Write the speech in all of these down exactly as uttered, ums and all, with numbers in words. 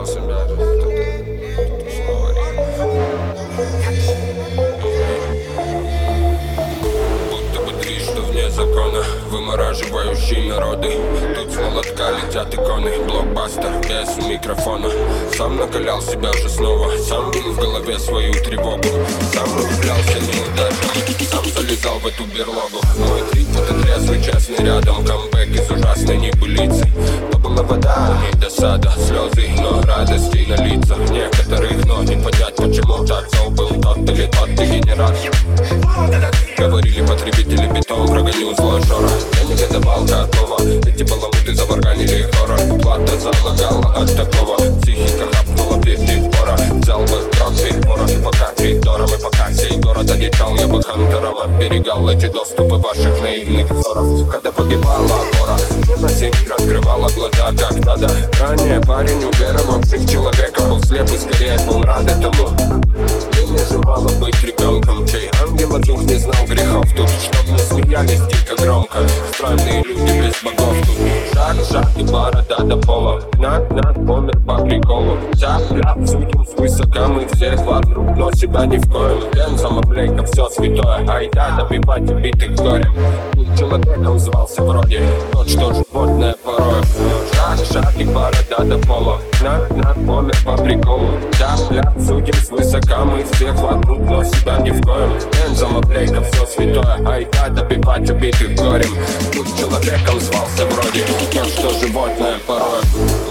накалял себя. Тут снова будто бы трижды вне закона, вымораживающий народы. Тут с молотка летят иконы, блокбастер без микрофона. Сам накалял себя уже снова, сам бил в голове свою тревогу, сам влюблялся неудачно, сам залезал в эту берлогу. Мой трип — это трезвый, честный рядом, камбэк из ужасной небылицы. То была вода, не досада, слезы, но радости на лицах некоторых, но не понять, почему так зол был тот или тот дегенерат. Говорили потребители, бетон прогонил злой шорох. Я не гадовал готово, эти баламуты заварганили хоррор. Плата залагала от такого, психика хапнула пивни пора. Взял бы крок пора, пока коридором и пока сей город одичал, я бы хантером оберегал эти доступы ваших наивных взоров. Когда погибала гора, на семь раскрывала глаза как надо. Ранее парень уверовал всех человеком, был слеп и скорее был рад этому. Мне не желало быть ребенком, чей ангел от дух не знал грехов. Тут чтоб не смеялись дико громко, странные люди без богов. Тут шаг, шаг и борода до пола, над, над, помер по приколу. Взгляд судим свысока, мы всех вокруг, но себя ни в коем. Бензом облейка все святое, айда добивать убитых горем. Тут человеком звался вроде тот, что животное порой. Шаг, шаг и борода до пола, над, над, помер по приколу. Взгляд судим свысока, мы всех вокруг, но себя ни в коем. Бензом облейка все святое, айда добивать убитых горем. Тут человеком звался вроде тот, что животное порой.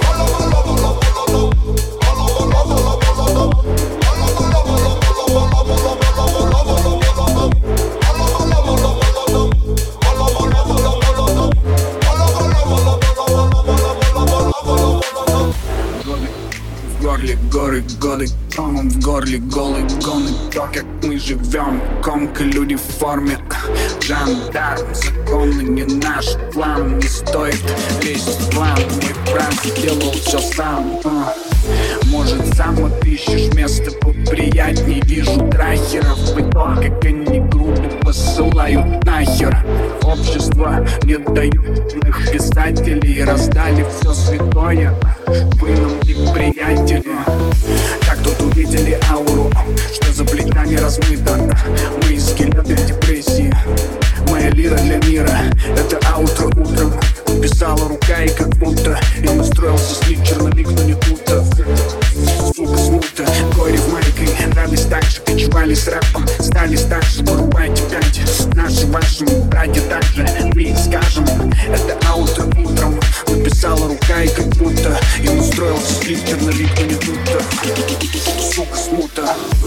В горле горы, годы, тонут в горле голые гоны. То, как мы живем, комка, люди в форме. Жандарм, законы не наш план. Не стоит лезть в план. Мой брат сделал все сам. Может, сам отыщешь место поприятней. Вижу трахеров, и то, как они грубо посылают нахер. Общество не дают их писателей. Раздали все святое, вы нам не приятели. Как тут увидели ауру, что за плетами размыто. Мы скелеты депрессии, моя лира для мира. Это аутро утром писала рука, и как будто я настроился слить черновик, но не тут-то. Сука, смута, горе в майке, радость так же кочевали с рэпом. Стались так же, порубайте пять. Наши вашему братья так же, мы скажем. Это аутро утром написала рука, и как будто я настроился слить черновик, но не тут-то. Сука, смута.